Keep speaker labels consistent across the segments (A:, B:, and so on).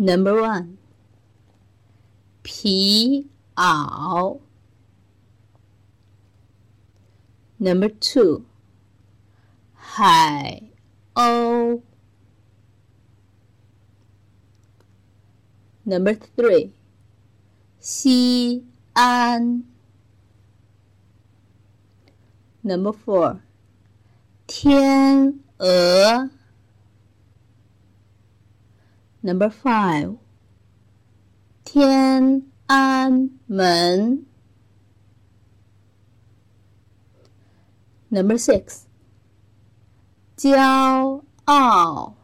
A: Number 1. 皮袄 Number 2. 海鸥 Number 3. 西安 Number 4. 天鹅 Number 5. 天安门 Number 6. 骄傲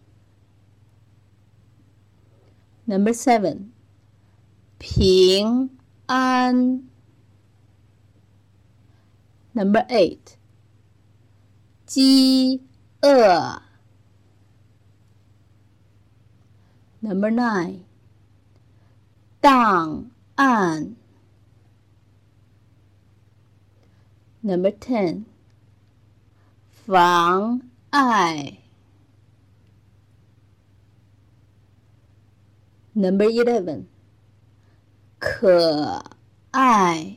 A: Number 7. 平安 Number 8. 饥饿 Number 9. 档案 Number 10. 妨碍 Number 11. 可爱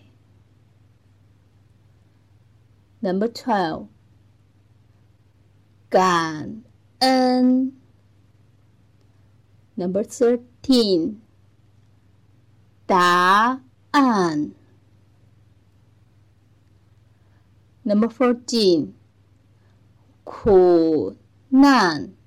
A: Number 12. 感恩 Number 13. 答案 Number 14. 苦难